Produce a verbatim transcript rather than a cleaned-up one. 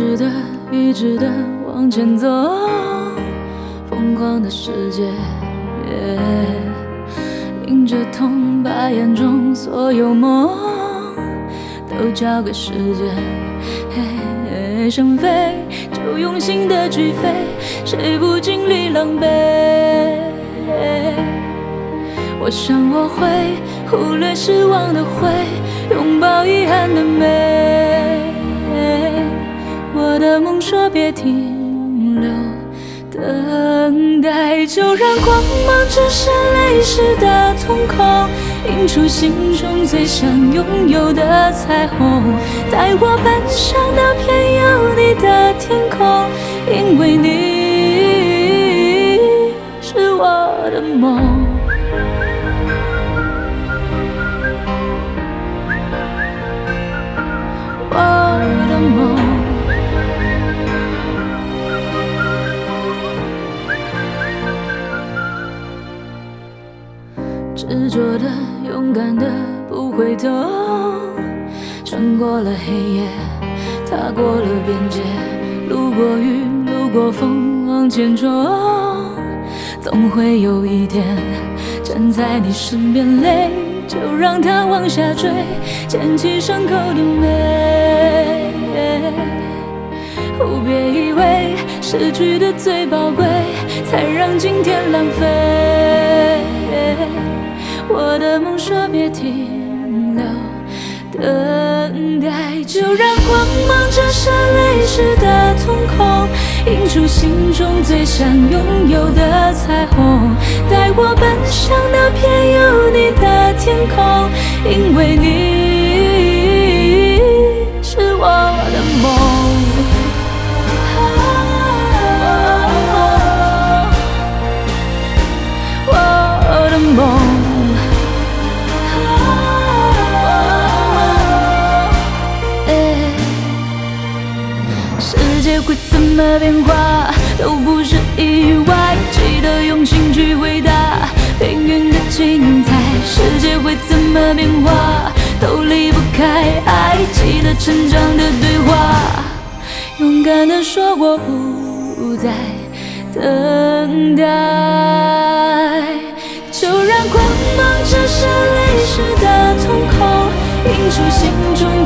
直的一直的往前走，疯狂的世界，迎着痛，把眼中所有梦都交给时间。想飞就用心的去飞，谁不经历狼狈？我想我会忽略失望的灰，拥抱遗憾的美。我的梦说别停留，等待就让光芒折射泪湿的瞳孔，映出心中最想拥有的彩虹，带我奔向那片有你的天空，因为你是我的梦。我的梦，执着的，勇敢的，不回头，穿过了黑夜，踏过了边界，路过雨，路过风，往前冲，总会有一天站在你身边，泪就让它往下坠，捡起伤口的美。哦，别以为失去的最宝贵，才让今天浪费。我的梦说别停留，等待就让光芒折射泪湿的瞳孔，映出心中最想拥有的彩虹，带我奔向那片有你的天空，因为你是我的梦。我的梦，世界会怎么变化都不是意外，记得用心去回答命运的精彩。世界会怎么变化都离不开爱，记得成长的对话，勇敢地说我不再等待，就让光芒折射泪湿的瞳孔，映出心中